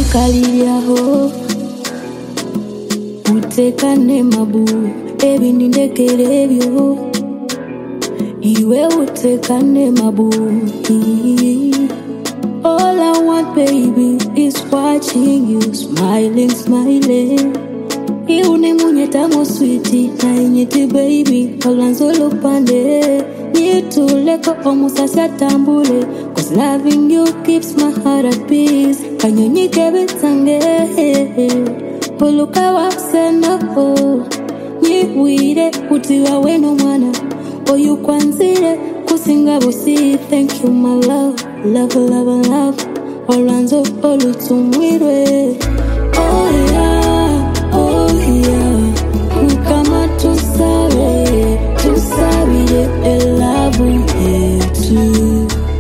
Kaliliaho utekane mabu ebi nindekerebyo iwe utekane mabu. All I want, baby, is watching you smiling, smiling. Iune munyeta mo sweetie, na inyeti baby, olanzolo pande. Nituleko omusasya tambule, cause loving you keeps my heart at peace. Kanyonyike bitange, puluka waksena po. Nyiwire, utiwa weno mwana, oyu kwanzire, kusinga bosi. Thank you my love, love, love, love. Olanzo olutumwire. Oh yeah, oh yeah. Kama tusabe, tusabe elabu yetu.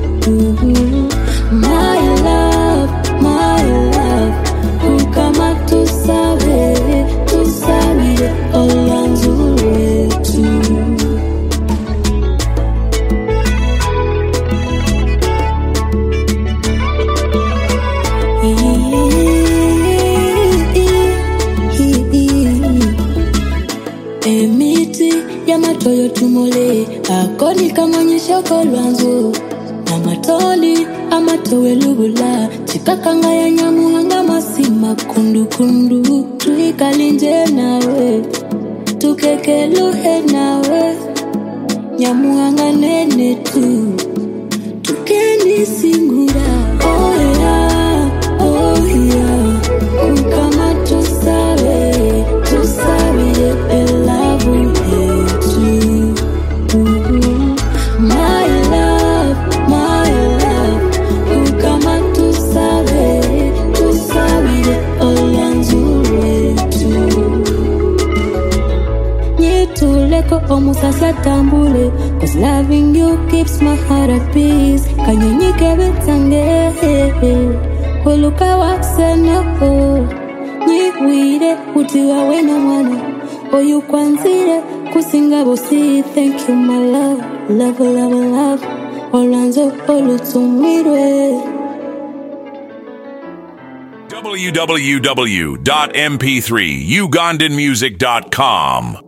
My love, kama tusabe, tusabe olanzo yetu. Emiti ya matoyo tumole akoni kama nyeshoko lwanzo na matoli amatowe lubula chikakanga ya nyamuhanga masima kundu kundu tuikalinje nawe tukekeluhe nawe nyamuhanga nene tu tukeni singura. Oh yeah, oh yeah. Kama tusabe, tusabe elabu yetu. My love, kama tusabe, tusabe olanzu yetu. Nyituleko omusasya tambule, cause loving you keeps my heart at peace. Kanyonyike bitange, puluka waksena po. Nyiwire, utiwa weno mwana, oyu kwanzire, kusinga bosi. Thank you my love, love, love, love. Olanzo olutumwire. www.mp3ugandanmusic.com